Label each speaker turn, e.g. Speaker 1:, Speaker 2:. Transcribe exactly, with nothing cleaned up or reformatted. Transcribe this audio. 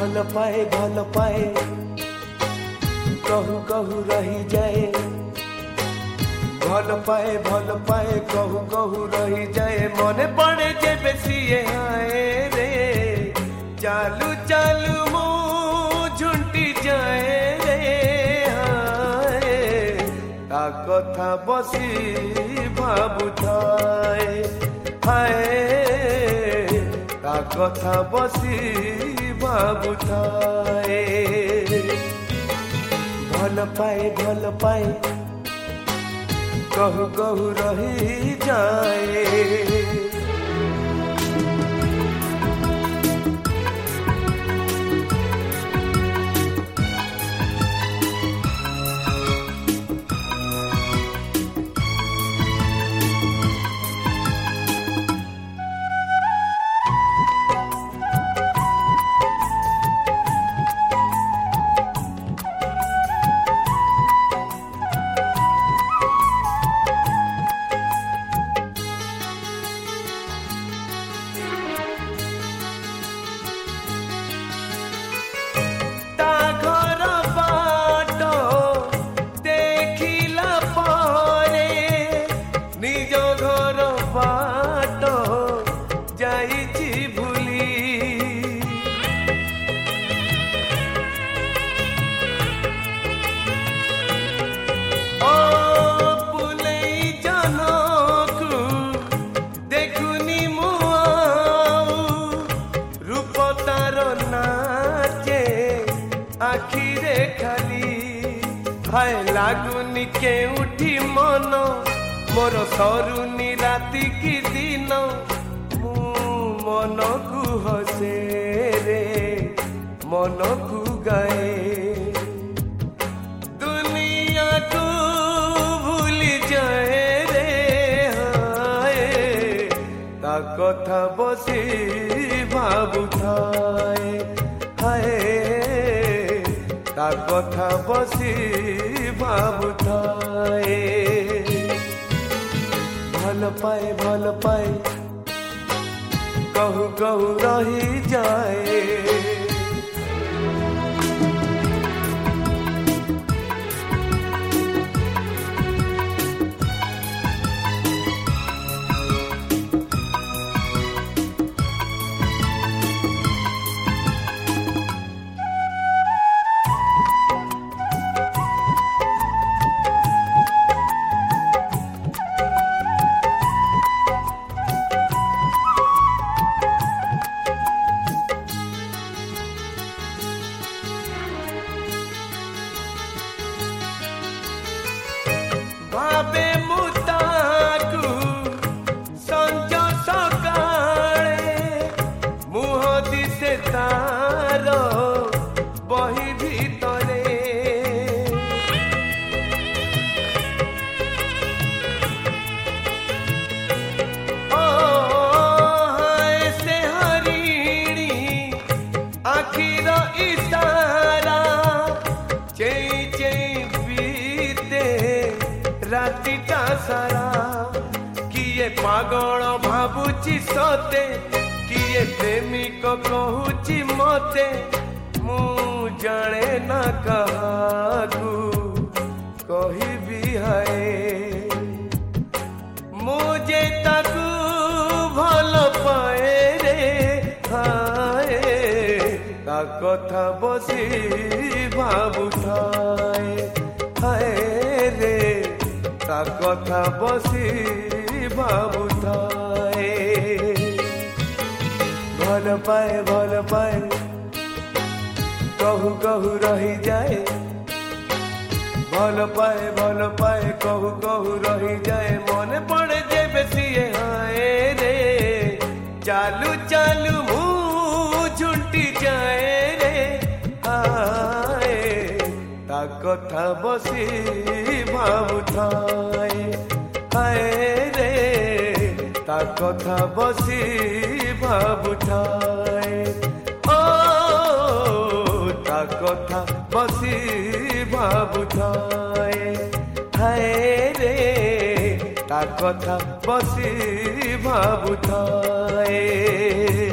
Speaker 1: भल पाए भल पाए कहू कहू रही जाए भल पाए भल पाए कहू कहू रही जाए मने पड़े जे बेसी आए रे चालू चालू मो झुंटी जाए रे हाय ता कथा बसी भाबुथाए हाय ता कथा बसी भाबुथाए भल पाए भल पाए कहू कहू रही जाए आखिरे खाली हाय लागुनी के उठी मन मोर सरुनी राति की दिन मु मन को हसे रे मन को गाए दुनिया को भूल जाए रे हाय ता कथा बसी भाबुथाए हाय ता कथा बसी भाबुथाए भल पाए भल पाए कहू कहू रही जाए भावे मुताकू संज सकाळे मुह दिसे तार बही भीतरे ओ हाय से हरिणी आखिर इशारा चई चई बीते रातिटा सारा किए पागल भाबुची सते किए प्रेमिक कहूची मते मु जाने ना काहाकू कहिबी हाय मुझे ताकू भल पाए रे हाय ता कथा बसी भाबुथाए हाय रे ता कथा बसी भाबुथाए भल पाए भल पाए कहू कहू रही जाए भल पाए भल पाए कहू कहू रही जाए मन पड़े जे बेसी हाय रे चालू चालू मुँह झुंटी जाए रे हाय ता कथा बसी भाबुथाए हाय रे ता कथा बसी भाबुथाए ओ ता कथा बसी भाबुथाए हाय रे ता कथा बसी भाबुथाए।